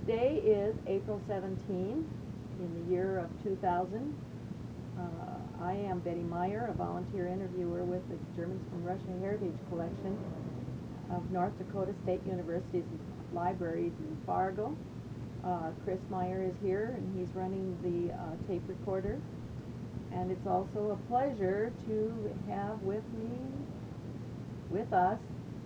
Today is April 17 in the year of 2000. I am Betty Meyer, a volunteer interviewer with the Germans from Russia Heritage Collection of North Dakota State University's libraries in Fargo. Chris Meyer is here, and he's running the tape recorder. And it's also a pleasure to have with us,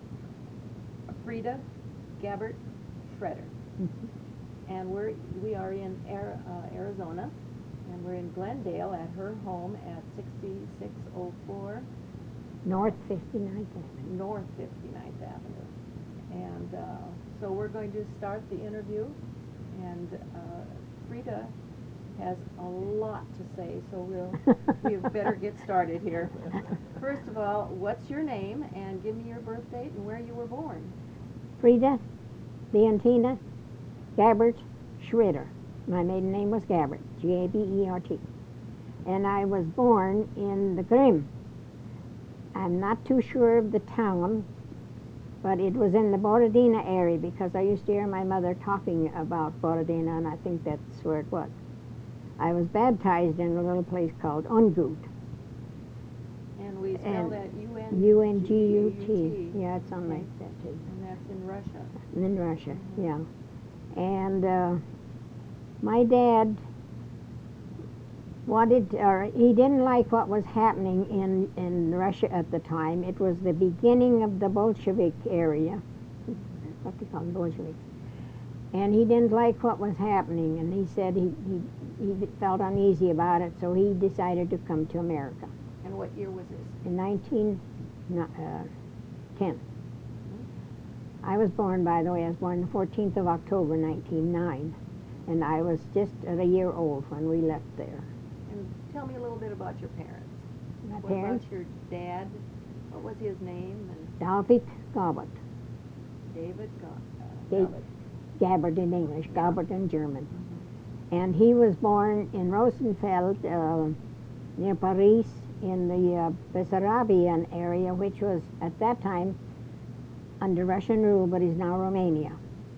Frida Gabbert Schroeder. And we are in Arizona, and we're in Glendale at her home at 6604 North 59th Avenue. North 59th Avenue. And so we're going to start the interview, and Frida has a lot to say, so we better get started here. First of all, what's your name, and give me your birth date and where you were born. Frida Leontina Gabbert Schroeder. My maiden name was Gabbert, G-A-B-E-R-T. And I was born in the Grimm. I'm not too sure of the town, but it was in the Borodina area because I used to hear my mother talking about Borodina, and I think that's where it was. I was baptized in a little place called Ungut. And we spell that U-N-G-U-T. Yeah, it's something like that too. And that's in Russia. In Russia, yeah. And my dad he didn't like what was happening in Russia at the time. It was the beginning of the Bolshevik area, what they call them, Bolsheviks. And he didn't like what was happening, and he said he felt uneasy about it, so he decided to come to America. And what year was this? In 1910. I was born, by the way, I was born the 14th of October, 1909. And I was just a year old when we left there. And tell me a little bit about your parents. My what parents? About your dad? What was his name? And David Gabbert. David Gabbert. Gabbert in English, Yeah. Gabbert in German. And he was born in Rosenfeld, near Paris, in the Bessarabian area, which was at that time under Russian rule, but is now Romania.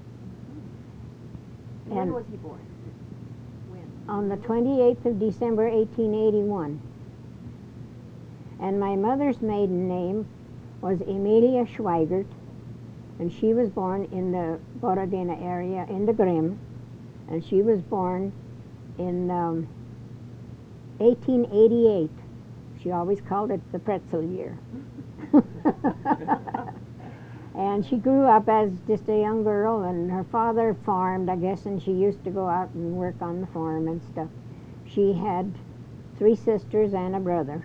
And when was he born? When? On the 28th of December, 1881. And my mother's maiden name was Emilia Schweigert, and she was born in the Borodina area in the Grimm, and she was born in 1888. She always called it the pretzel year. And she grew up as just a young girl, and her father farmed, I guess, and she used to go out and work on the farm and stuff. She had 3 sisters and a brother.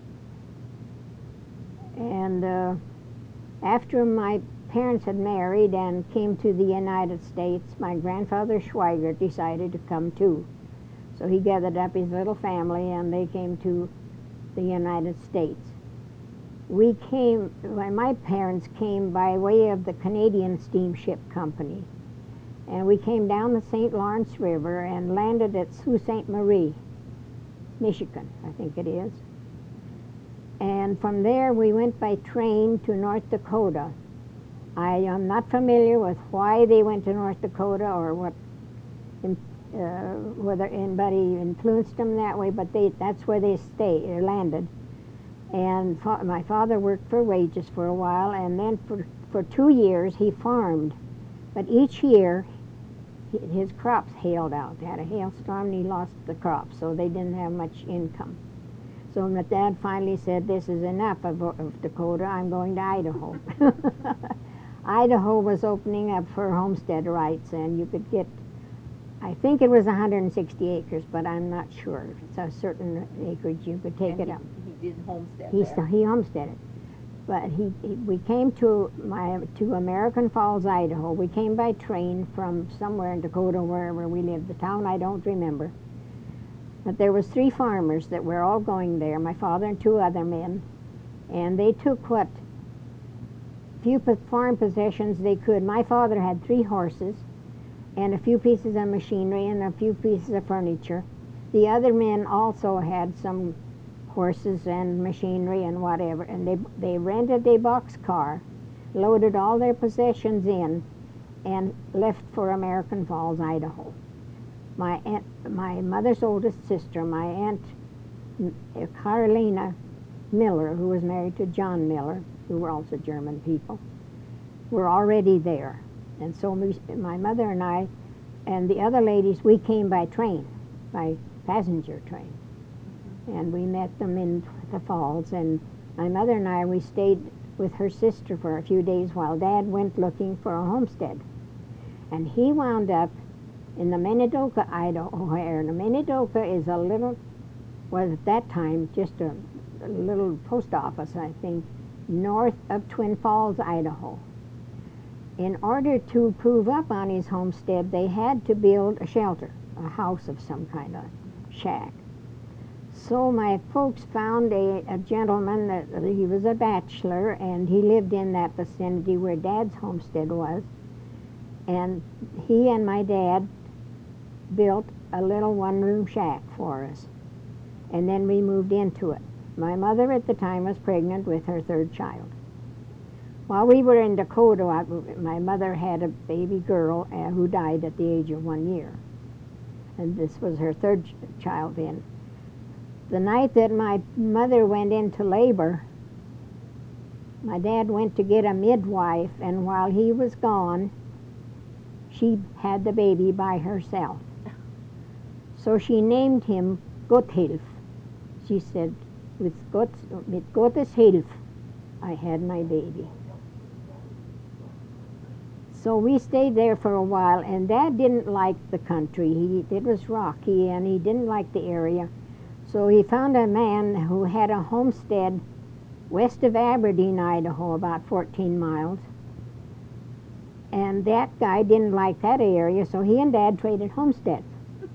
And after my parents had married and came to the United States, my grandfather Schweigert decided to come too. So he gathered up his little family, and they came to the United States. My parents came by way of the Canadian Steamship Company, and we came down the St. Lawrence River and landed at Sault Ste. Marie, Michigan, I think it is. And from there we went by train to North Dakota. I am not familiar with why they went to North Dakota or whether anybody influenced them that way, but that's where they landed. And my father worked for wages for a while, and then for 2 years he farmed. But each year his crops hailed out. They had a hailstorm and he lost the crops, so they didn't have much income. So my dad finally said, "This is enough of Dakota, I'm going to Idaho." Idaho was opening up for homestead rights, and you could get, I think it was 160 acres, but I'm not sure. It's a certain acreage you could take it up. He did homestead there. He homesteaded. But we came to American Falls, Idaho. We came by train from somewhere in Dakota, wherever we lived. The town I don't remember. But there was 3 farmers that were all going there, my father and 2 other men. And they took what few farm possessions they could. My father had 3 horses and a few pieces of machinery and a few pieces of furniture. The other men also had some horses and machinery and whatever, and they rented a box car, loaded all their possessions in, and left for American Falls, Idaho. My mother's oldest sister, my aunt Carolina Miller, who was married to John Miller, who were also German people, were already there. And so my mother and I and the other ladies, we came by train, by passenger train. And we met them in the falls. And my mother and I, we stayed with her sister for a few days while Dad went looking for a homestead. And he wound up in the Minidoka, Idaho area. The Minidoka is a little, was at that time just a little post office, I think, north of Twin Falls, Idaho. In order to prove up on his homestead, they had to build a shelter, a house of some kind of shack. So my folks found a gentleman that he was a bachelor, and he lived in that vicinity where Dad's homestead was. And he and my dad built a little one-room shack for us. And then we moved into it. My mother at the time was pregnant with her third child. While we were in Dakota, my mother had a baby girl who died at the age of 1 year. And this was her third child then. The night that my mother went into labor, my dad went to get a midwife, and while he was gone, she had the baby by herself. So she named him Gotthilf. She said, with Gottes Hilfe, I had my baby. So we stayed there for a while, and Dad didn't like the country. It was rocky, and he didn't like the area. So he found a man who had a homestead west of Aberdeen, Idaho, about 14 miles. And that guy didn't like that area, so he and Dad traded homesteads.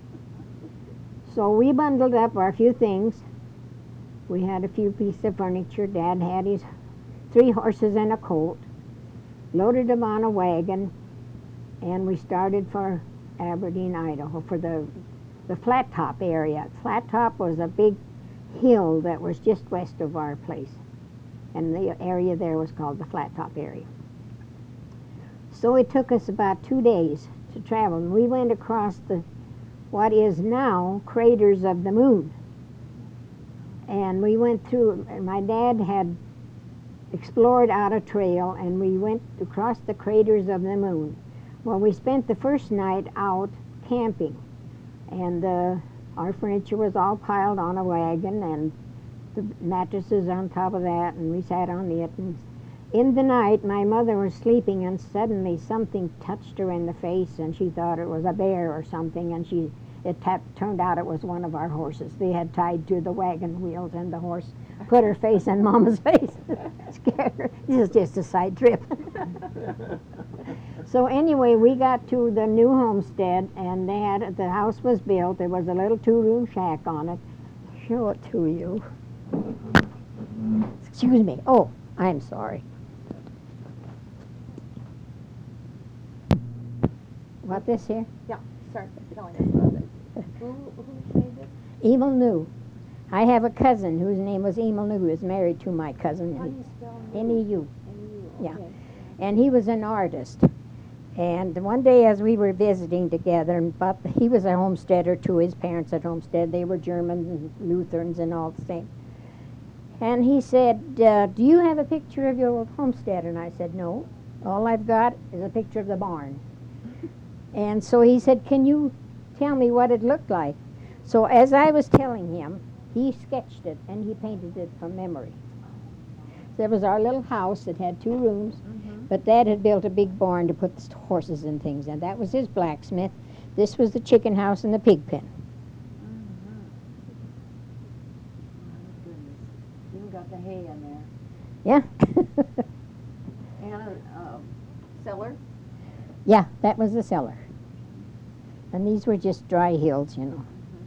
So we bundled up our few things. We had a few pieces of furniture. Dad had his 3 horses and a colt, loaded them on a wagon, and we started for Aberdeen, Idaho, for the Flat Top area. Flat Top was a big hill that was just west of our place, and the area there was called the Flat Top area. So it took us about 2 days to travel, and we went across what is now Craters of the Moon. And we went through, my dad had explored out a trail, and we went across the Craters of the Moon. Well, we spent the first night out camping, and our furniture was all piled on a wagon, and the mattresses on top of that, and we sat on it. And in the night, my mother was sleeping, and suddenly something touched her in the face, and she thought it was a bear or something, and turned out it was one of our horses. They had tied to the wagon wheels, and the horse put her face in Mama's face. Scared her. This is just a side trip. So anyway, we got to the new homestead, and the house was built. There was a little 2-room shack on it. Show it to you. Excuse me. Oh, I'm sorry. What, this here? Yeah, start telling us about it. Who made this? Emil New. I have a cousin whose name was Emil New, who was married to my cousin. How do you spell N-E-U. N-E-U, Yeah. okay. And he was an artist. And one day as we were visiting together, but he was a homesteader too, his parents had homestead. They were Germans and Lutherans and all the same. And he said, do you have a picture of your old homestead? And I said, no. All I've got is a picture of the barn. And so he said, can you tell me what it looked like? So as I was telling him, he sketched it, and he painted it from memory. There was our little house that had 2 rooms, but Dad had built a big barn to put the horses and things in. That was his blacksmith. This was the chicken house and the pig pen. My goodness. Even got the hay in there. Yeah. And a cellar? Yeah, that was the cellar. And these were just dry hills, you know.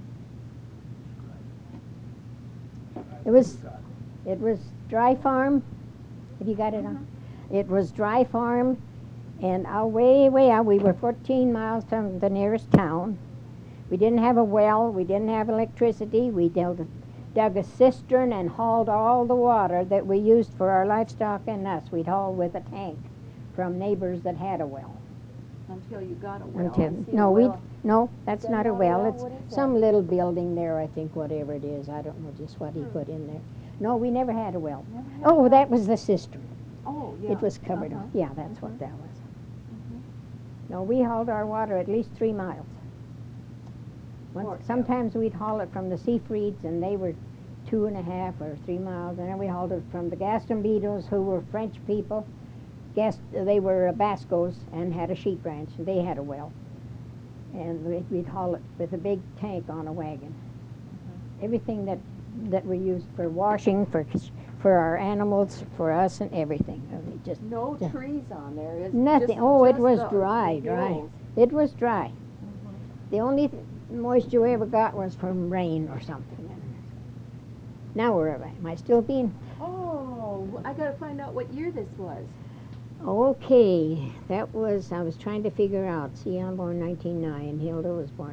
It was dry farm. Have you got it on? It was dry farm, and way out, we were 14 miles from the nearest town. We didn't have a well, we didn't have electricity. We dug a cistern and hauled all the water that we used for our livestock and us. We'd haul with a tank from neighbors that had a well. Until you got a well. Until, I see a no, well. no, that's that not a not a well. well? It's What is some that? little building there, I think, whatever it is. I don't know just what he put in there. No, we never had a well. Never had a Oh, well? that was the cistern. Oh, yeah. It was covered Uh-huh. up. Yeah, that's what that was. Mhm. No, we hauled our water at least 3 miles. Or- Sometimes we'd haul it from the Seafrieds, and they were 2.5 or 3 miles, and then we hauled it from the Gastonbidos, who were French people. They were Bascos and had a sheep ranch. They had a well, and we'd haul it with a big tank on a wagon. Everything that we used for washing, for our animals, for us, and everything. I mean, just No Yeah. trees on there. It's nothing. Just, Oh, it just was the dry. hills. It was dry. The only moisture we ever got was from rain or something. Now where am I still being? Oh, I gotta find out what year this was. Okay, I was trying to figure out. See, I'm born 1909. Hilda was born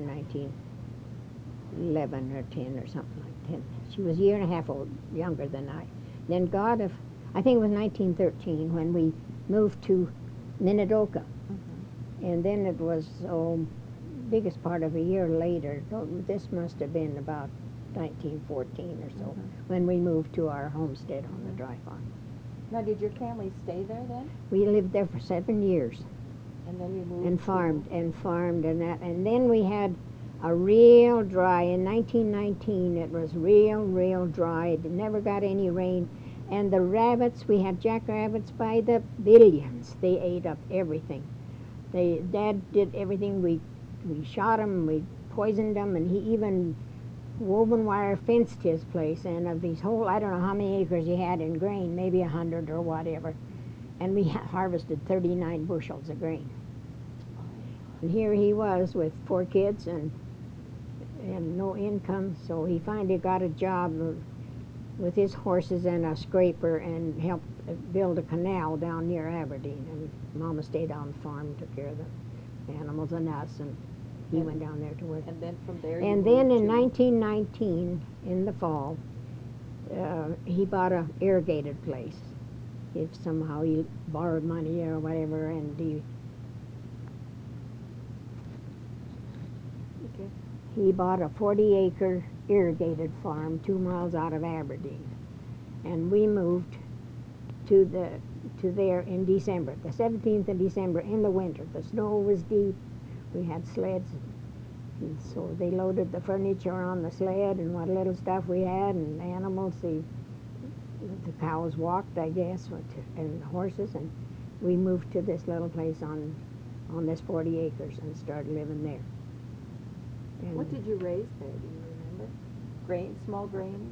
1911 or 10 or something like 10. She was a year and a half younger than I. Then I think it was 1913 when we moved to Minidoka. And then it was, biggest part of a year later. This must have been about 1914 or so when we moved to our homestead on the dry farm. Now, did your family stay there then? We lived there for 7 years And then you moved and farmed and that. And then we had a real dry, in 1919 it was real dry. It never got any rain. And the rabbits, we had jackrabbits by the billions. They ate up everything. Dad did everything. We shot them, we poisoned them, and he even woven wire fenced his place. And of these whole, I don't know how many acres he had in grain, maybe 100 or whatever. And we harvested 39 bushels of grain. And here he was with 4 kids and no income, so he finally got a job with his horses and a scraper and helped build a canal down near Aberdeen. And Mama stayed on the farm, took care of the animals and us, and he went down there to work. And then from there And then in 1919, in the fall, he bought a irrigated place. If somehow he borrowed money or whatever, and he bought a 40-acre irrigated farm 2 miles out of Aberdeen. And we moved to there in December, the 17th of December, in the winter. The snow was deep. We had sleds, and so they loaded the furniture on the sled and what little stuff we had, and animals. The cows walked, I guess, and the horses, and we moved to this little place on this 40 acres and started living there. And what did you raise there? Do you remember? Grains, small grains.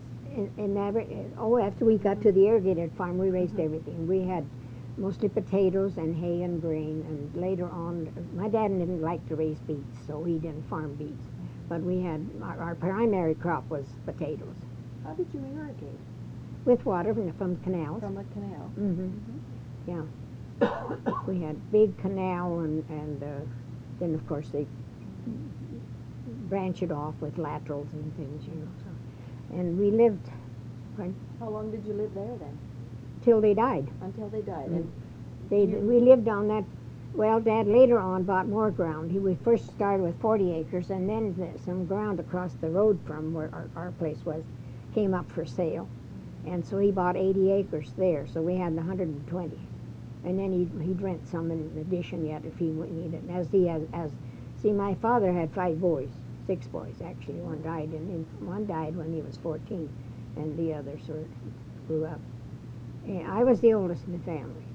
After we got to the irrigated farm, we raised everything. We had mostly potatoes and hay and grain, and later on, my dad didn't like to raise beets, so he didn't farm beets. But we had, our primary crop was potatoes. How did you irrigate? With water from canals. From a canal. Yeah. We had big canal, and then of course they branch it off with laterals and things, So. And we lived. How long did you live there then? Till they died. Until they died. And we lived on that. Well, Dad later on bought more ground. We first started with 40 acres, and then some ground across the road from where our place was came up for sale. And so he bought 80 acres there, so we had 120. And then he'd rent some in addition yet if he needed it. See, my father had 5 boys, 6 boys actually. One died when he was 14, and the others grew up. And I was the oldest in the family,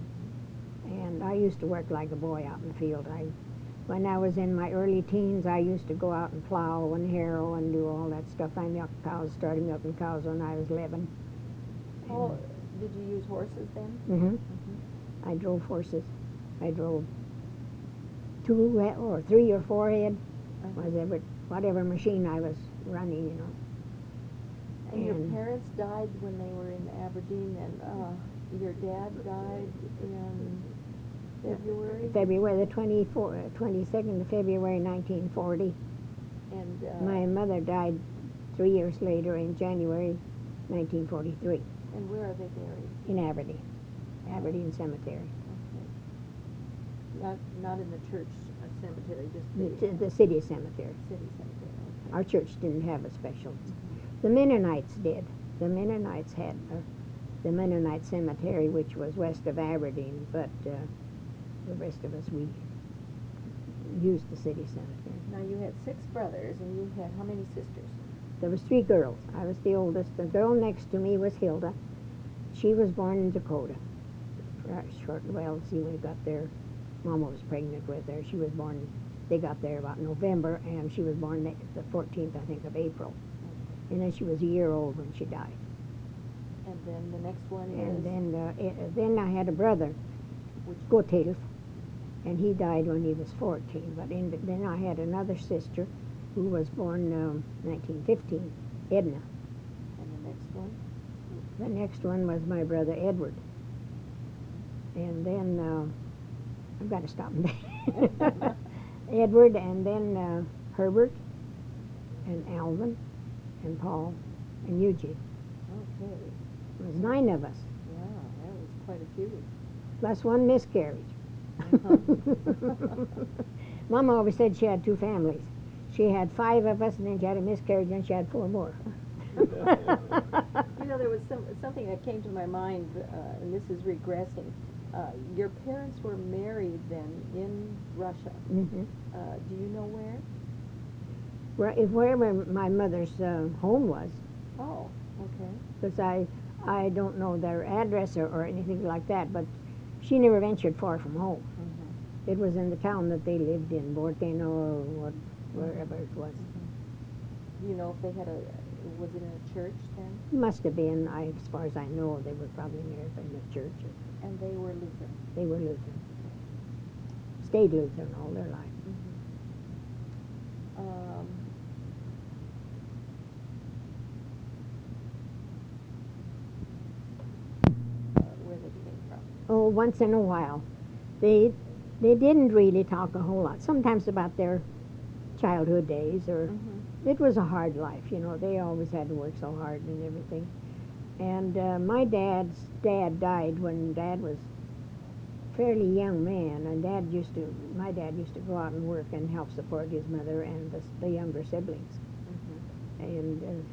and I used to work like a boy out in the field. When I was in my early teens, I used to go out and plow and harrow and do all that stuff. I started milking cows when I was 11. Oh, did you use horses then? I drove horses. I drove 2 or 3 or 4 head, whatever machine I was running, And your parents died when they were in Aberdeen, and your dad died in February? February, the 22nd of February, 1940. And my mother died 3 years later in January 1943. And where are they buried? In Aberdeen Cemetery. Not in the church cemetery, just The city cemetery. city cemetery. Okay. Our church didn't have a special. The Mennonites did. The Mennonites had the Mennonite cemetery, which was west of Aberdeen, but the rest of us, we used the city cemetery. Now you had 6 brothers, and you had how many sisters? There was 3 girls. I was the oldest. The girl next to me was Hilda. She was born in Dakota. Well, see, when we got there, Mama was pregnant with her. She was born, they got there about November, and she was born the 14th, I think, of April. And then she was a year old when she died. And then the next one is? And then I had a brother, Gotthilf, and he died when he was 14. But then I had another sister who was born 1915, Edna. And the next one? The next one was my brother Edward. And then, I've got to stop there. Edward, and then Herbert, and Alvin, and Paul, and Eugene. Okay. It was 9 of us, Wow, that was quite a few. plus 1 miscarriage. Mama always said she had 2 families. She had 5 of us, and then she had a miscarriage, and she had 4 more. You know, there was something that came to my mind, and this is regressing. Your parents were married then in Russia. Mm-hmm. Do you know where? Wherever my mother's home was, Oh, okay. because I don't know their address or anything like that, but she never ventured far from home. Mm-hmm. It was in the town that they lived in, Borteno or wherever it was. Mm-hmm. Do you know if they had was it in a church then? Must have been, as far as I know, they were probably married in the church. And they were Lutheran? They were Lutheran. Stayed Lutheran all their life. Mm-hmm. Where they came from? Oh, once in a while. They didn't really talk a whole lot. Sometimes about their childhood days, or it was a hard life, you know. They always had to work so hard and everything. And my dad's dad died when Dad was a fairly young man, and my dad used to go out and work and help support his mother and the younger siblings. And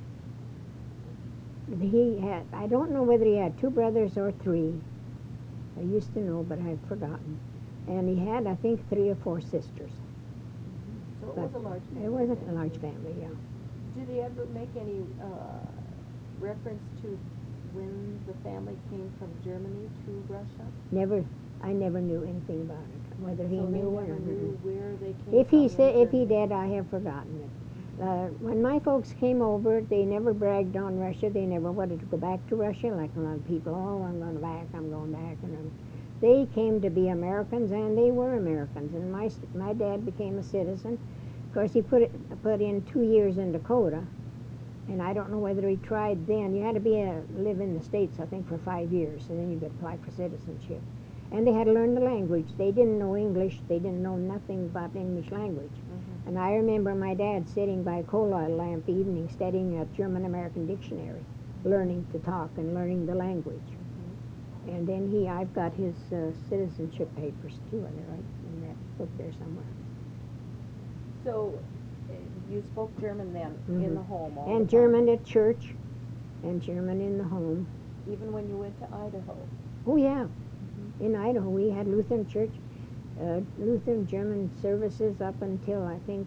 he had, I don't know whether he had 2 brothers or 3. I used to know, but I've forgotten. And he had, I think, 3 or 4 sisters. So it was a large family. It was a large family, yeah. Did he ever make any reference to when the family came from Germany to Russia? I never knew anything about it, whether he So knew they or never not. knew where they came from? If he did, I have forgotten it. When my folks came over, they never bragged on Russia. They never wanted to go back to Russia like a lot of people. Oh, I'm going back. And they came to be Americans, and they were Americans. And my dad became a citizen. Of course, he put in 2 years in Dakota, and I don't know whether he tried then. You had to live in the States, I think, for 5 years, and then you could apply for citizenship. And they had to learn the language. They didn't know English. They didn't know nothing about English language. And I remember my dad sitting by a coal oil lamp evening studying a German-American dictionary, learning to talk and learning the language. And then I've got his citizenship papers too, and they're right in that book there somewhere. So you spoke German then in the home all and the time? German at church, and German in the home. Even when you went to Idaho? Oh yeah, in Idaho we had Lutheran church. Lutheran German services up until I think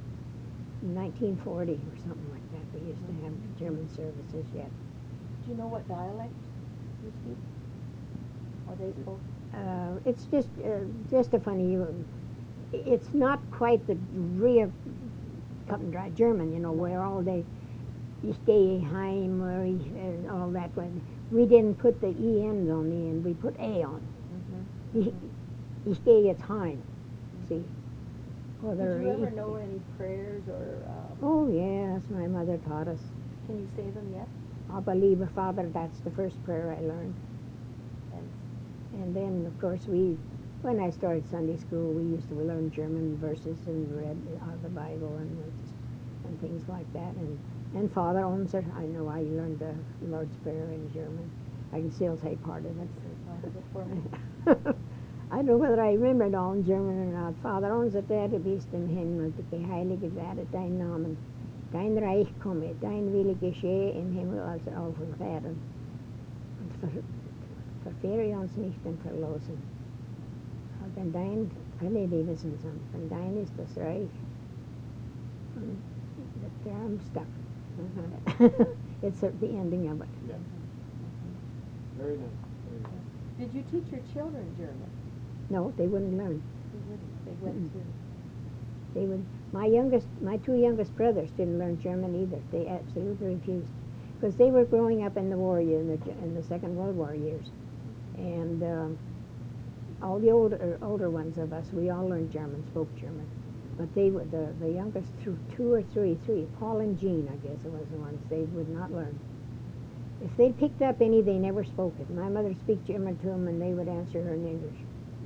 1940 or something like that. We used to have German services yet. Do you know what dialect you speak? Or they spoke? It's just a funny. It's not quite the real cut and dry German, you know, where all day you stay heim and all that. We didn't put the e ends on the end. We put a on. You stay at heim. See. Did you ever know any prayers or? Oh yes, my mother taught us. Can you say them yet? Abba, lieber Father, that's the first prayer I learned. And then, of course, when I started Sunday school, we used to learn German verses and read out of the Bible and things like that. And Father unser, I know I learned the Lord's Prayer in German. I can still say part of it. Say part of it for me. I don't know whether I remember it all in German or not. Vater unser, der du bist im Himmel, geheiligt werde dein Name. Dein Reich komme, dein Wille geschehe im Himmel als auf Erden. Und verfehre uns nicht und verlosen. Denn dein, nee, die wissen es, denn dein ist das Reich. And there I'm stuck. It's at the ending of it. Yeah. Very nice. Very nice. Did you teach your children German? No, they wouldn't learn. They wouldn't. They went to. They would. My two youngest brothers didn't learn German either. They absolutely refused, because they were growing up in the war year, in the Second World War years, and all the older ones of us, we all learned German, spoke German, but they were the youngest two or three, Paul and Jean, I guess it was the ones they would not learn. If they picked up any, they never spoke it. My mother would speak German to them, and they would answer her in English.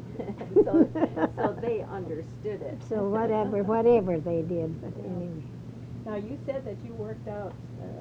so they understood it. So whatever they did, but anyway. Now you said that you worked out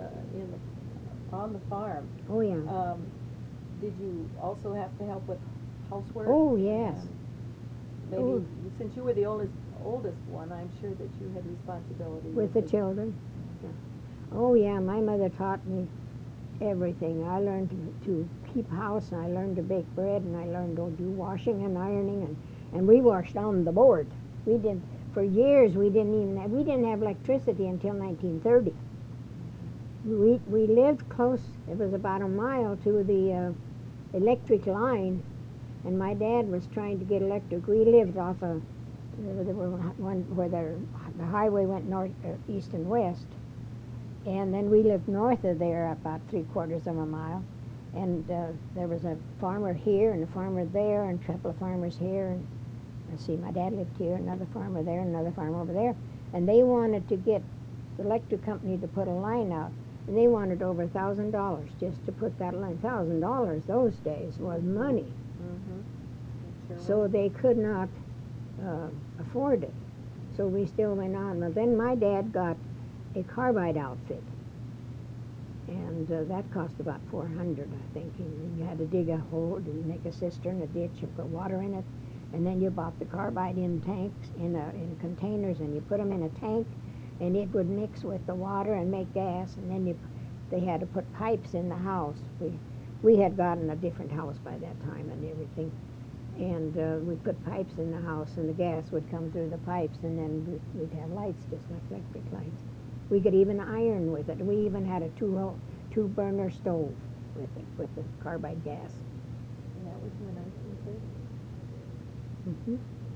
on the farm. Oh yeah. Did you also have to help with housework? Oh yes. Maybe Oh. since you were the oldest one, I'm sure that you had responsibility With the children. Yeah. Oh yeah, my mother taught me everything. I learned to keep house, and I learned to bake bread, and I learned to do washing and ironing, and we washed on the board. We did for years. We didn't have electricity until 1930. We lived close. It was about a mile to the electric line, and my dad was trying to get electric. We lived off a one where the highway went north, east, and west. And then we lived north of there about 3/4 of a mile. And there was a farmer here and a farmer there and a couple of farmers here. And let's see, my dad lived here, another farmer there, another farmer over there. And they wanted to get the electric company to put a line out. And they wanted over $1,000 just to put that line. $1,000 those days was money. Mm-hmm. So they could not afford it. So we still went on. Well, then my dad got a carbide outfit, and that cost about $400, I think. And you had to dig a hole and make a cistern, a ditch, and put water in it, and then you bought the carbide in tanks, in containers, and you put them in a tank, and it would mix with the water and make gas, and then they had to put pipes in the house. We had gotten a different house by that time and everything, and we'd put pipes in the house, and the gas would come through the pipes, and then we'd have lights just like electric lights. We could even iron with it. We even had a two-burner stove with it, with the carbide gas. And that was in the 1930s. Mm-hmm.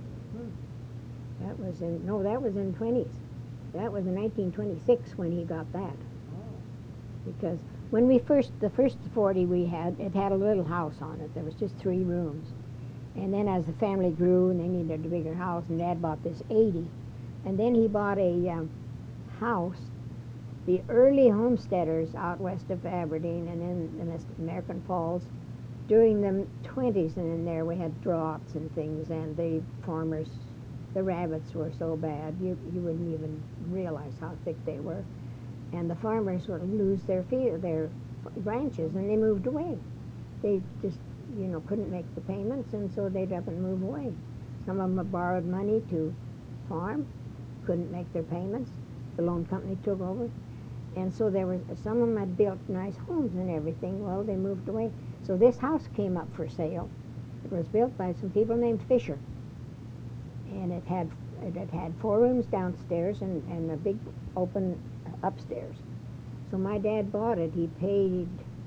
Hmm. That was in 20s. That was in 1926 when he got that. Oh. Because when the first 40 we had, it had a little house on it. There was just 3 rooms. And then as the family grew and they needed a bigger house, and Dad bought this 80. And then he bought a house. The early homesteaders out west of Aberdeen and in the American Falls, during the 20s, and in there we had droughts and things, and the farmers, the rabbits were so bad you wouldn't even realize how thick they were, and the farmers would lose their ranches, and they moved away. They just couldn't make the payments, and so they'd up and move away. Some of them had borrowed money to farm, couldn't make their payments. The loan company took over, and so some of them had built nice homes and everything. Well, they moved away. So this house came up for sale. It was built by some people named Fisher, and it had 4 rooms downstairs and a big open upstairs. So my dad bought it. He paid,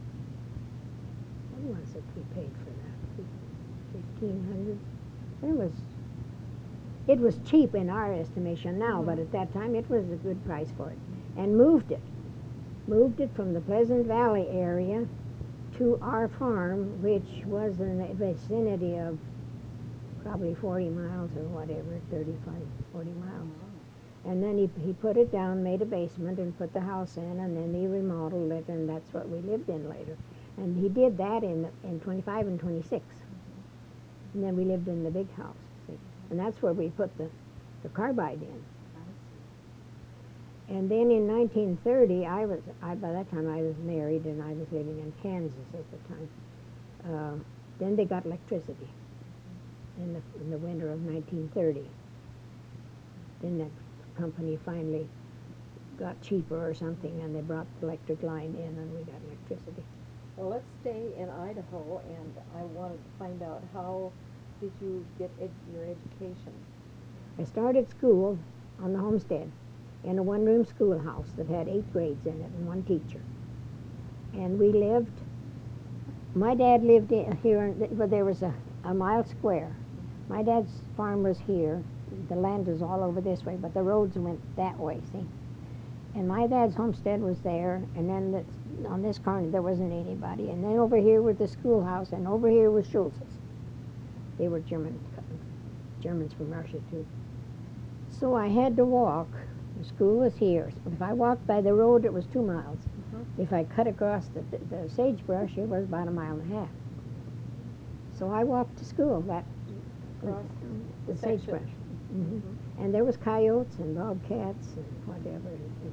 what was it he paid for that? $1,500. It was cheap in our estimation now, but at that time it was a good price for it. And moved it from the Pleasant Valley area to our farm, which was in the vicinity of probably 40 miles or whatever, 35, 40 miles. And then he put it down, made a basement, and put the house in, and then he remodeled it, and that's what we lived in later. And he did that in 25 and 26. And then we lived in the big house. See? And that's where we put the carbide in. And then in 1930, by that time I was married, and I was living in Kansas at the time. Then they got electricity. in the winter of 1930. Then the company finally got cheaper or something, and they brought the electric line in, and we got electricity. Well, let's stay in Idaho, and I wanted to find out, how did you get your education? I started school on the homestead in a one-room schoolhouse that had 8 grades in it and 1 teacher. And we lived, my dad lived here, but there was a mile square. My dad's farm was here. The land was all over this way, but the roads went that way, see? And my dad's homestead was there, and then on this corner there wasn't anybody. And then over here was the schoolhouse, and over here was Schultz's. They were Germans from Russia, too. So I had to walk. The school was here. If I walked by the road, it was 2 miles. If I cut across the sagebrush, it was about 1.5 miles. So I walked to school, Across the section. sagebrush. And there was coyotes and bobcats and whatever.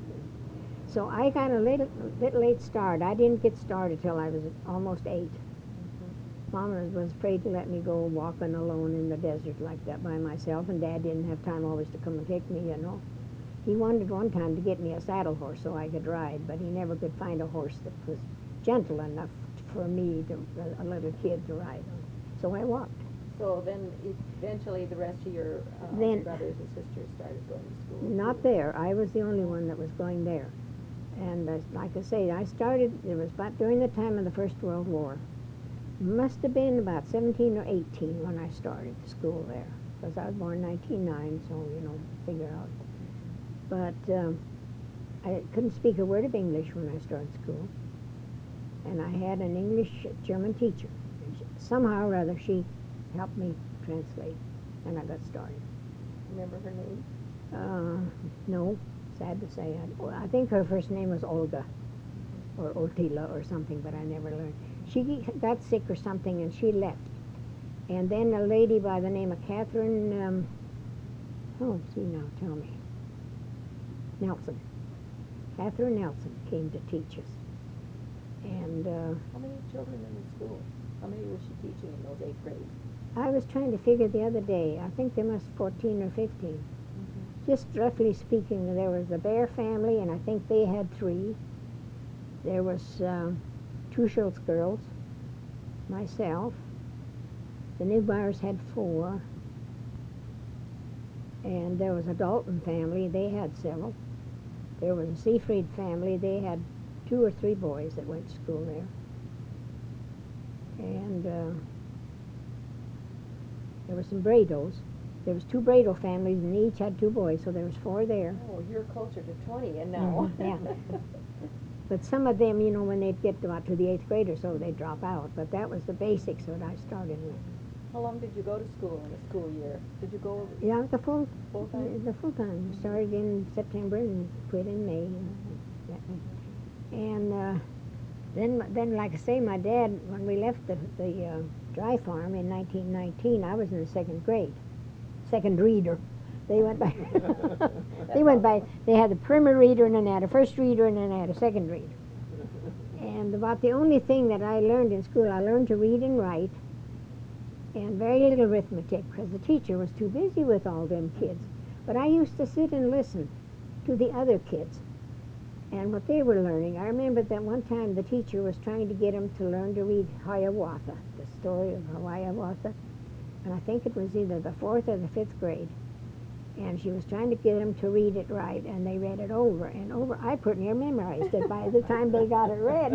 So I got a little late start. I didn't get started till I was almost 8. Mama was afraid to let me go walking alone in the desert like that by myself, and Dad didn't have time always to come and take me, you know. He wanted one time to get me a saddle horse so I could ride, but he never could find a horse that was gentle enough for me, a little kid, to ride on. So I walked. So then eventually the rest of your Then- brothers and sisters started going to school? Not there. I was the only one that was going there. And like I say, I started, it was about during the time of the First World War. Must have been about 17 or 18 when I started school there, because I was born in 1909, so, you know, figure out. But I couldn't speak a word of English when I started school. And I had an English-German teacher. And somehow or other, she helped me translate, and I got started. Remember her name? No, sad to say. I think her first name was Olga, or Otila or something, but I never learned. She got sick or something, and she left. And then a lady by the name of Catherine, now, tell me. Nelson. Catherine Nelson came to teach us. And How many children in the school? How many was she teaching in those 8 grades? I was trying to figure the other day. I think there must 14 or 15. Just roughly speaking, there was the Bear family, and I think they had 3. There was 2 Schultz girls, myself. The Newbyers had 4. And there was a Dalton family. They had several. There was a Seafried family. They had 2 or 3 boys that went to school there. And there were some Brados. There was 2 Brado families, and they each had 2 boys, so there was 4 there. Oh, you're closer to 20 and now. Yeah. But some of them, you know, when they'd get about to the 8th grade or so, they'd drop out. But that was the basics that I started with. How long did you go to school in a school year? Did you go Yeah, the full time? The full time. Started in September and quit in May. And then, like I say, my dad, when we left the dry farm in 1919, I was in the 2nd grade, 2nd reader. They went by. They had a primer reader, and then they had a 1st reader, and then they had a 2nd reader. And about the only thing that I learned in school, I learned to read and write, and very little arithmetic, because the teacher was too busy with all them kids. But I used to sit and listen to the other kids and what they were learning. I remember that one time the teacher was trying to get them to learn to read Hiawatha, the story of Hiawatha, and I think it was either the 4th or the 5th grade. And she was trying to get them to read it right, and they read it over and over. I pretty near memorized it by the time they got it read.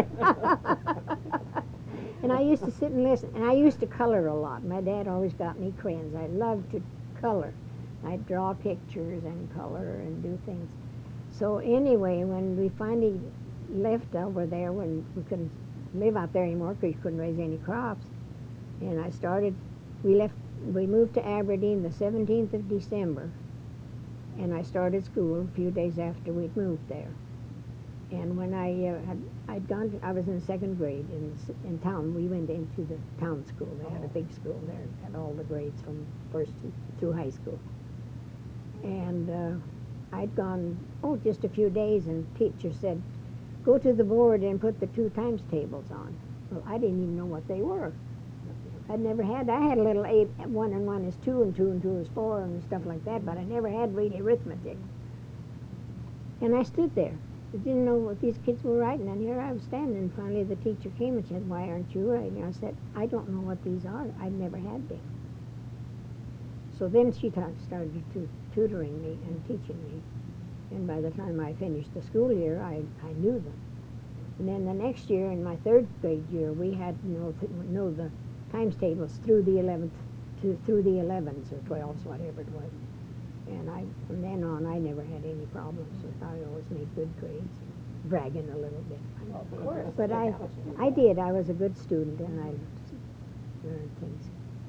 And I used to sit and listen, and I used to color a lot. My dad always got me crayons. I loved to color. I'd draw pictures and color and do things. So anyway, when we finally left over there, when we couldn't live out there anymore because you couldn't raise any crops, and we moved to Aberdeen the 17th of December, and I started school a few days after we'd moved there. And when I was in the 2nd grade in town. We went into the town school. They had a big school there, had all the grades from 1st through high school. And I'd gone, just a few days, and teacher said, go to the board and put the 2 times tables on. Well, I didn't even know what they were. I had a little 8, 1 and 1 is 2 and 2 and 2 is 4 and stuff like that, but I never had really arithmetic. And I stood there. I didn't know what these kids were writing, and here I was standing, and finally the teacher came and said, "Why aren't you writing?" I said, "I don't know what these are. I've never had them." So then she started tutoring me and teaching me. And by the time I finished the school year, I knew them. And then the next year, in my 3rd grade year, we had to know the times tables through the 11th, through the 11s or 12s, whatever it was. And from then on, I never had any problems. I always made good grades, bragging a little bit. Of course. But I did. I was a good student, and I learned things.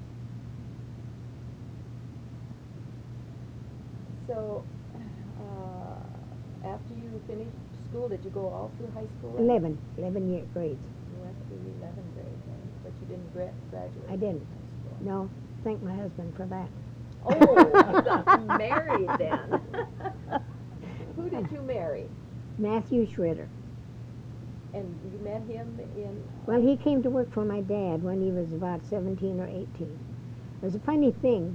So, after you finished school, did you go all through high school? 11 grades. You went through 11 grades, but you didn't graduate. I didn't. High school. No, thank my husband for that. Oh, you got married then. Who did you marry? Matthew Schroeder. And you met him in... Well, he came to work for my dad when he was about 17 or 18. There's a funny thing.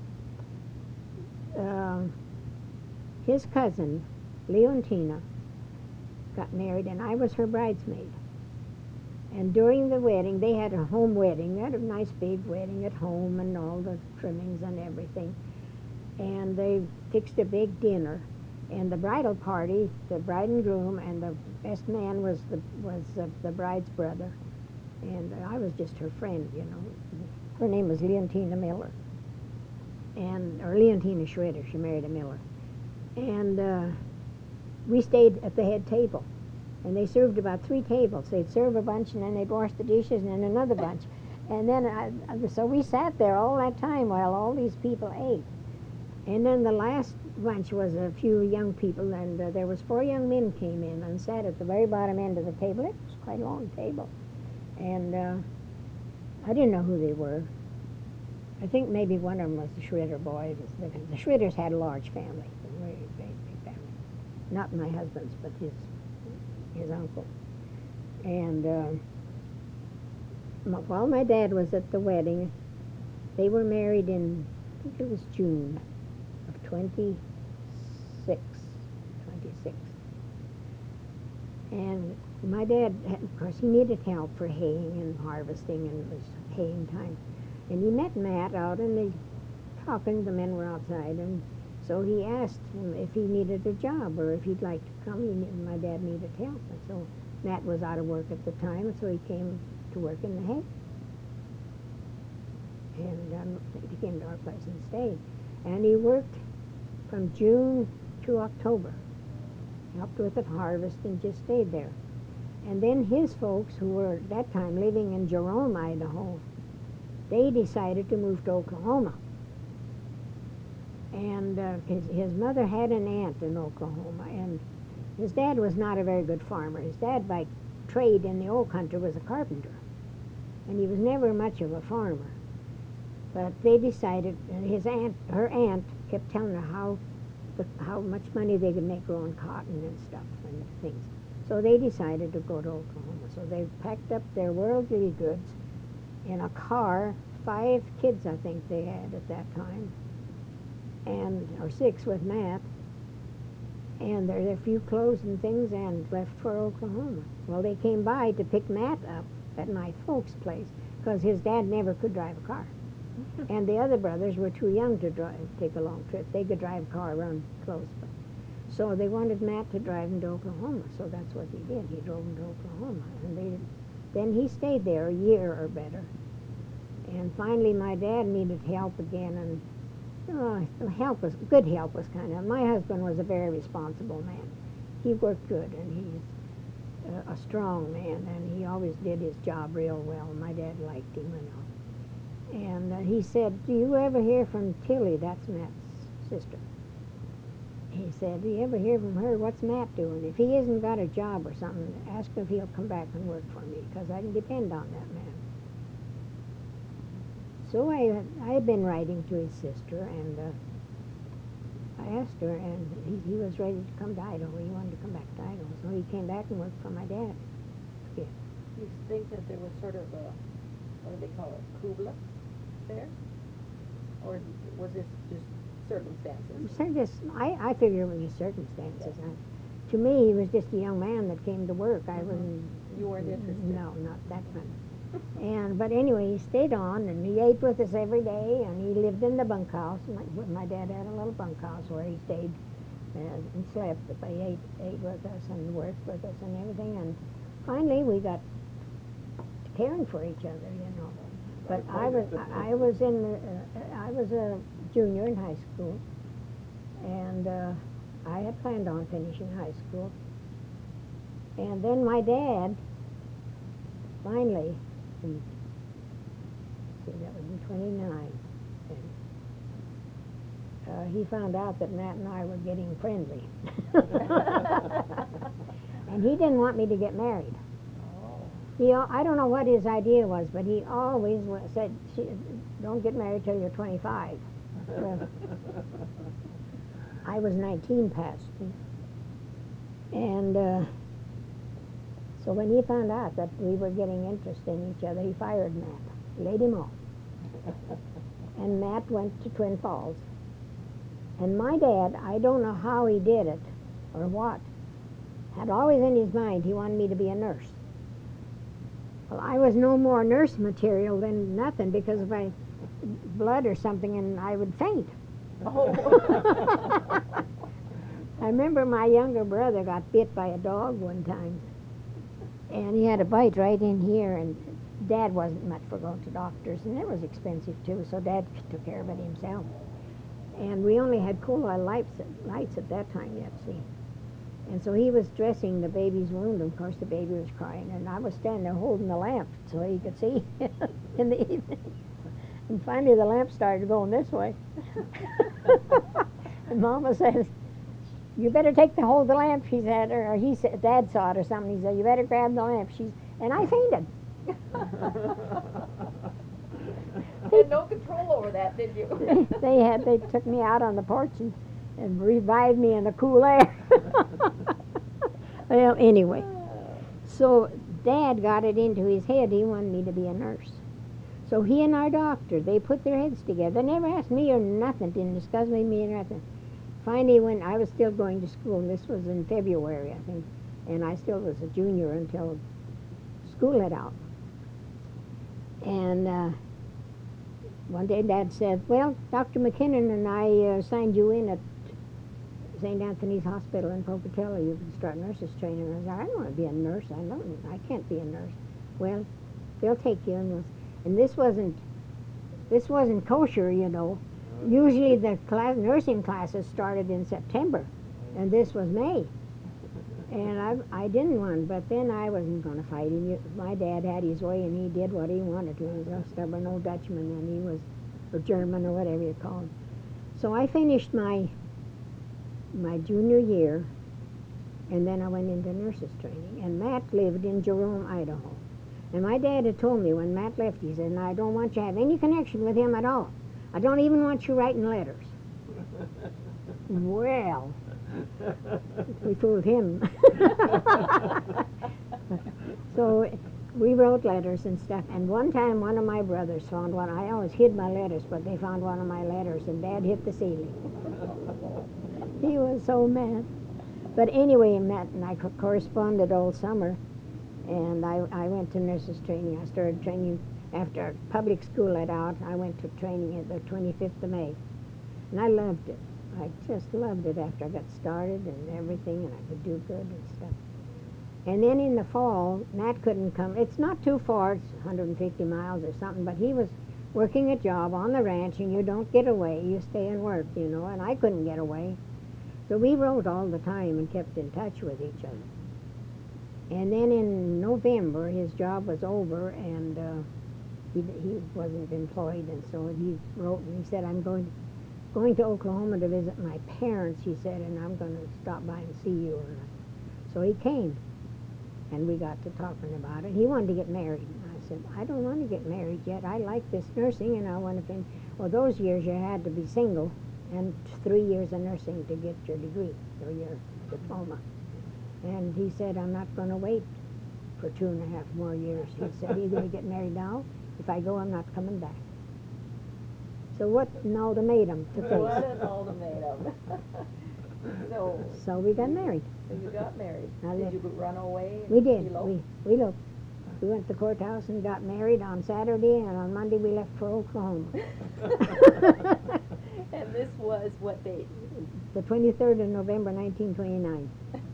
His cousin, Leontina, got married, and I was her bridesmaid. And during the wedding, they had a home wedding. They had a nice big wedding at home and all the trimmings and everything. And they fixed a big dinner. And the bridal party, the bride and groom, and the best man was the bride's brother. And I was just her friend, you know. Her name was Leontina Miller. Or Leontina Schroeder. She married a Miller. And we stayed at the head table. And they served about 3 tables. They'd serve a bunch, and then they'd wash the dishes, and then another bunch. And then, so we sat there all that time while all these people ate. And then the last bunch was a few young people, and there was 4 young men came in and sat at the very bottom end of the table. It was quite a long table. And I didn't know who they were. I think maybe one of them was the Schroeder boy. The Schroeders had a large family, a very, very big family. Not my husband's, but his uncle. And while my dad was at the wedding, they were married in, I think it was June of 26. And my dad, of course, he needed help for haying and harvesting, and it was haying time. And he met Matt out, and they talking, the men were outside, and so he asked him if he needed a job or if he'd like to come. My dad needed help, and so Matt was out of work at the time, and so he came to work in the hay. And he came to our place and stayed. And he worked from June to October, helped with the harvest, and just stayed there. And then his folks, who were at that time living in Jerome, Idaho, they decided to move to Oklahoma. And his mother had an aunt in Oklahoma, and his dad was not a very good farmer. His dad, by trade in the old country, was a carpenter, and he was never much of a farmer. But they decided, and her aunt kept telling her how much money they could make growing cotton and stuff and things. So they decided to go to Oklahoma. So they packed up their worldly goods in a car, 5 kids I think they had at that time, or 6 with Matt, and their few clothes and things, and left for Oklahoma. Well, they came by to pick Matt up at my folks' place, because his dad never could drive a car. And the other brothers were too young to take a long trip. They could drive a car around close. So they wanted Matt to drive him to Oklahoma, so that's what he did. He drove him to Oklahoma. And then he stayed there a year or better. And finally my dad needed help again, and good help was kind of. My husband was a very responsible man. He worked good, and he's a strong man, and he always did his job real well. My dad liked him and all. And he said, "Do you ever hear from Tilly?" That's Matt's sister. He said, "Do you ever hear from her? What's Matt doing? If he hasn't got a job or something, ask him if he'll come back and work for me, because I can depend on that man." So I had been writing to his sister, and I asked her, and he was ready to come to Idaho. He wanted to come back to Idaho, so he came back and worked for my dad again. You think that there was sort of a, what do they call it, kubla? there? Or was this just circumstances? I figure it was just circumstances. To me, he was just a young man that came to work. I wasn't. You weren't interested? No, not that much. But anyway, he stayed on, and he ate with us every day, and he lived in the bunkhouse. My dad had a little bunkhouse where he stayed and slept, but he ate with us and worked with us and everything. And finally, we got to caring for each other, you know. But I was a junior in high school, and I had planned on finishing high school. And then my dad finally, that was in 29, and he found out that Matt and I were getting friendly. And he didn't want me to get married. I don't know what his idea was, but he always said, don't get married till you're 25. Well, I was 19 past. And so when he found out that we were getting interested in each other, he fired Matt, laid him off. And Matt went to Twin Falls. And my dad, I don't know how he did it or what, had always in his mind he wanted me to be a nurse. Well, I was no more nurse material than nothing, because if I blood or something and I would faint. Oh. I remember my younger brother got bit by a dog one time, and he had a bite right in here, and Dad wasn't much for going to doctors, and it was expensive too, so Dad took care of it himself. And we only had cool oil lights at that time yet, see. And so he was dressing the baby's wound, and of course the baby was crying, and I was standing there holding the lamp so he could see in the evening. And finally the lamp started going this way. And Mama says, you better take the hold of the lamp, she said, or he said, Dad saw it or something, he said, you better grab the lamp. And I fainted. You had no control over that, did you? They took me out on the porch and revived me in the cool air. Well, anyway, so Dad got it into his head he wanted me to be a nurse. So he and our doctor, they put their heads together. They never asked me or nothing, didn't discuss with me or nothing. Finally, when I was still going to school, this was in February, I think, and I still was a junior until school let out. And one day Dad said, well, Dr. McKinnon and I signed you in at St. Anthony's Hospital in Pocatello. You can start nurses training. I said, I don't want to be a nurse. I can't be a nurse. Well, they'll take you. And this wasn't kosher, you know. Usually the nursing classes started in September, and this was May. And I didn't want, but then I wasn't going to fight him. My dad had his way, and he did what he wanted to. He was a stubborn old Dutchman, and he was, or German, or whatever you call him. So I finished my junior year, and then I went into nurses training. And Matt lived in Jerome, Idaho. And my dad had told me when Matt left, he said, and I don't want you to have any connection with him at all. I don't even want you writing letters. Well, we fooled him. So we wrote letters and stuff. And one time one of my brothers found one. I always hid my letters, but they found one of my letters, and Dad hit the ceiling. He was so mad. But anyway, Matt and I corresponded all summer. And I went to nurses training. I started training after public school let out. I went to training at the 25th of May. And I loved it. I just loved it after I got started and everything, and I could do good and stuff. And then in the fall, Matt couldn't come. It's not too far, it's 150 miles or something, but he was working a job on the ranch, and you don't get away. You stay and work, you know, and I couldn't get away. So we wrote all the time and kept in touch with each other. And then in November, his job was over, and he wasn't employed, and so he wrote and he said, I'm going to Oklahoma to visit my parents, he said, and I'm going to stop by and see you. So he came, and we got to talking about it. He wanted to get married. And I said, I don't want to get married yet. I like this nursing, and I want to finish. Well, those years you had to be single, and 3 years of nursing to get your degree or your diploma. And he said, I'm not going to wait for 2.5 more years. He said, either you get married now, if I go, I'm not coming back. So what an ultimatum to What face. an ultimatum. So, So we got married. so you got married. I Did left. you run away and We did. elope? We eloped. We went to the courthouse and got married on Saturday, and on Monday we left for Oklahoma. And this was what date? The 23rd of November, 1929.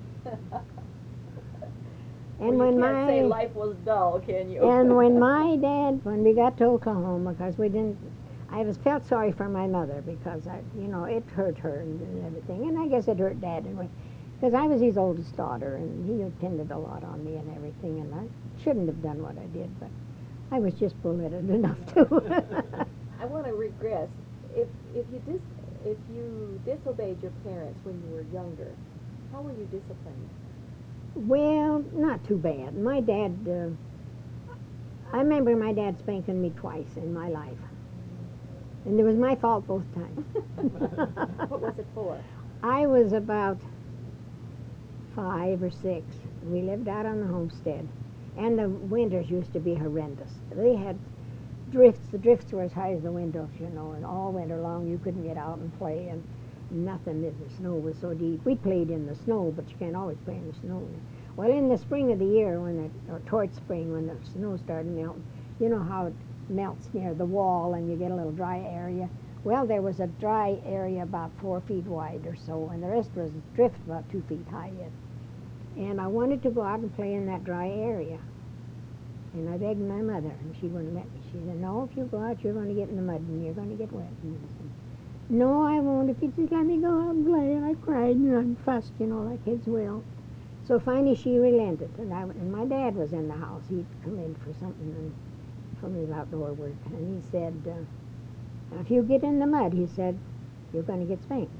And Well, you when can't say my life was dull, can you? and when my dad, when we got to Oklahoma, because we didn't, I was felt sorry for my mother because it hurt her and everything, and I guess it hurt Dad anyway, because I was his oldest daughter, and he depended a lot on me and everything, and I shouldn't have done what I did, but I was just bull-headed enough to. I want to regress. If you disobeyed your parents when you were younger, how were you disciplined? Well, not too bad. My dad, I remember my dad spanking me twice in my life. And it was my fault both times. What was it for? I was about 5 or 6. We lived out on the homestead. And the winters used to be horrendous. They had drifts. The drifts were as high as the windows, and all winter long you couldn't get out and play. And nothing. The snow was so deep. We played in the snow, but you can't always play in the snow. Well, in the spring of the year, or towards spring, when the snow started melting, you know how it melts near the wall and you get a little dry area. Well, there was a dry area about 4 feet wide or so, and the rest was drift about 2 feet high yet. And I wanted to go out and play in that dry area. And I begged my mother, and she wouldn't let me. She said, "No, if you go out, you're going to get in the mud and you're going to get wet." And I said, "No, I won't. If you just let me go out and play." And I cried and I fussed, like kids will. So finally she relented, and my dad was in the house. He'd come in for something from his outdoor work, and he said, "Now, if you get in the mud," he said, "you're going to get spanked."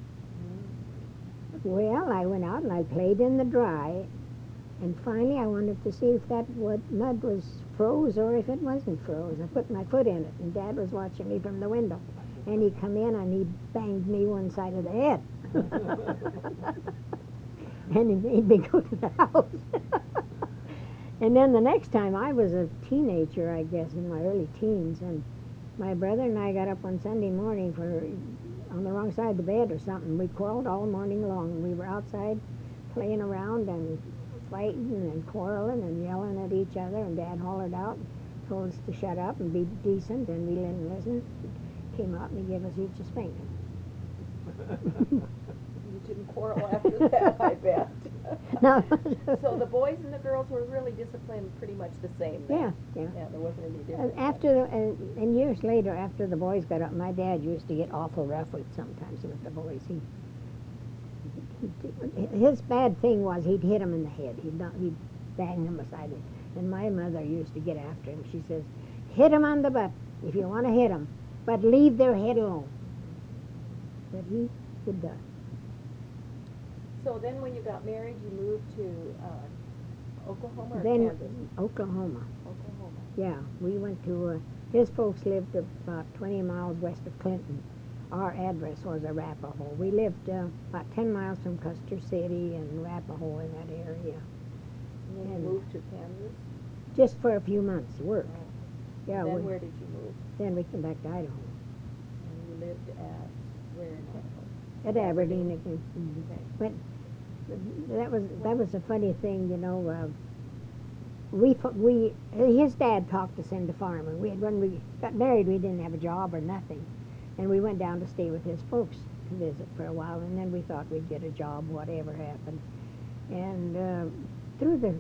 Well, I went out and I played in the dry, and finally I wanted to see if that mud was froze or if it wasn't froze. I put my foot in it, and Dad was watching me from the window. And he come in and he banged me one side of the head. And he made me go to the house. And then the next time I was a teenager, I guess, in my early teens, and my brother and I got up on Sunday morning on the wrong side of the bed or something. We quarreled all morning long. We were outside playing around and fighting and quarreling and yelling at each other, and Dad hollered out, told us to shut up and be decent, and we didn't listen. Came out and he gave us each a spanking. You didn't quarrel after that, I bet. No. So the boys and the girls were really disciplined pretty much the same then? Yeah. Yeah, there wasn't any difference. And years later, after the boys got up, my dad used to get awful rough sometimes with the boys. His bad thing was he'd hit them in the head. He'd bang them beside him. And my mother used to get after him. She says, "Hit him on the butt if you want to hit him, but leave their head alone." But he did that. So then when you got married, you moved to Oklahoma or Then Kansas? Oklahoma. Oklahoma. Yeah, we went to, his folks lived about 20 miles west of Clinton. Our address was Arapahoe. We lived about 10 miles from Custer City and Arapahoe in that area. And then you And moved to Kansas? just for a few months work. Oh. Yeah, Then where did you move? then we came back to Idaho. And you lived at where in Idaho? At Aberdeen again. Okay. But that was a funny thing, his dad talked us into farming. When we got married, we didn't have a job or nothing, and we went down to stay with his folks to visit for a while, and then we thought we'd get a job, whatever happened. And through the,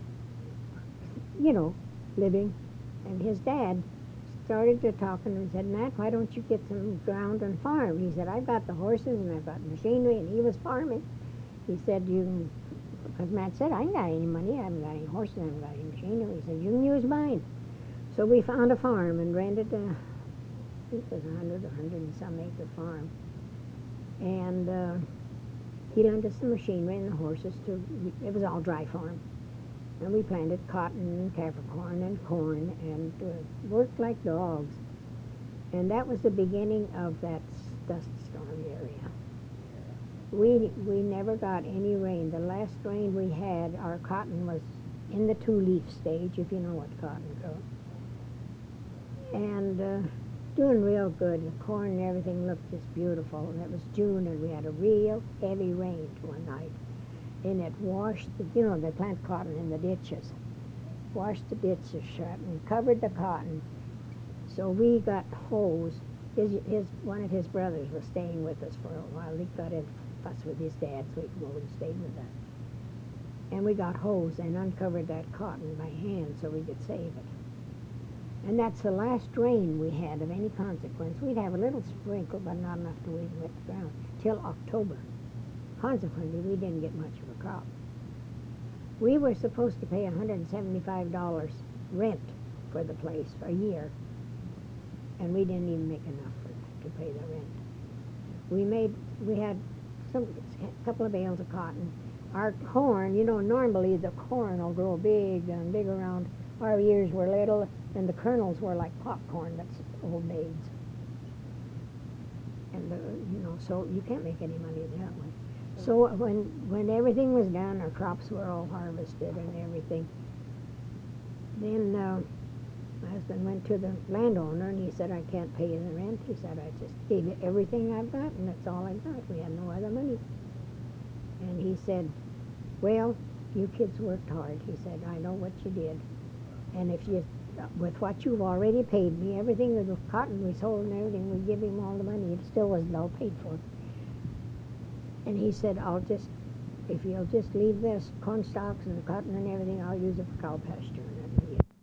living, and his dad started to talking and said, "Matt, why don't you get some ground and farm?" He said, "I've got the horses and I've got machinery," and he was farming. He said, because Matt said, "I ain't got any money, I haven't got any horses, I haven't got any machinery." He said, "You can use mine." So we found a farm and rented I think it was 100 and some acre farm. And he lent us the machinery and the horses it was all dry farm. And we planted cotton and Capricorn and corn and worked like dogs. And that was the beginning of that dust storm area. We never got any rain. The last rain we had, our cotton was in the 2-leaf stage, if you know what cotton grows. And Doing real good. The corn and everything looked just beautiful. And it was June, and we had a real heavy rain one night. And it washed, they plant cotton in the ditches. Washed the ditches shut and covered the cotton. So we got hose. One of his brothers was staying with us for a while. He got in a fuss with his dad, so he come over and stayed with us. And we got hose and uncovered that cotton by hand so we could save it. And that's the last rain we had of any consequence. We'd have a little sprinkle, but not enough to wet the ground, till October. Consequently, we didn't get much of a crop. We were supposed to pay $175 rent for the place for a year, and we didn't even make enough to pay the rent. We had a couple of bales of cotton. Our corn, normally the corn will grow big and big around. Our ears were little, and the kernels were like popcorn. That's old maids. And so you can't make any money that way. So when everything was done, our crops were all harvested and everything. Then my husband went to the landowner and he said, "I can't pay you the rent." He said, "I just gave you everything I've got, and that's all I've got. We had no other money." And he said, "Well, you kids worked hard." He said, "I know what you did. And with what you've already paid me, everything, the cotton we sold and everything, we give him all the money. It still wasn't all paid for." And he said, if you'll just leave this corn stalks and the cotton and everything, I'll use it for cow pasture."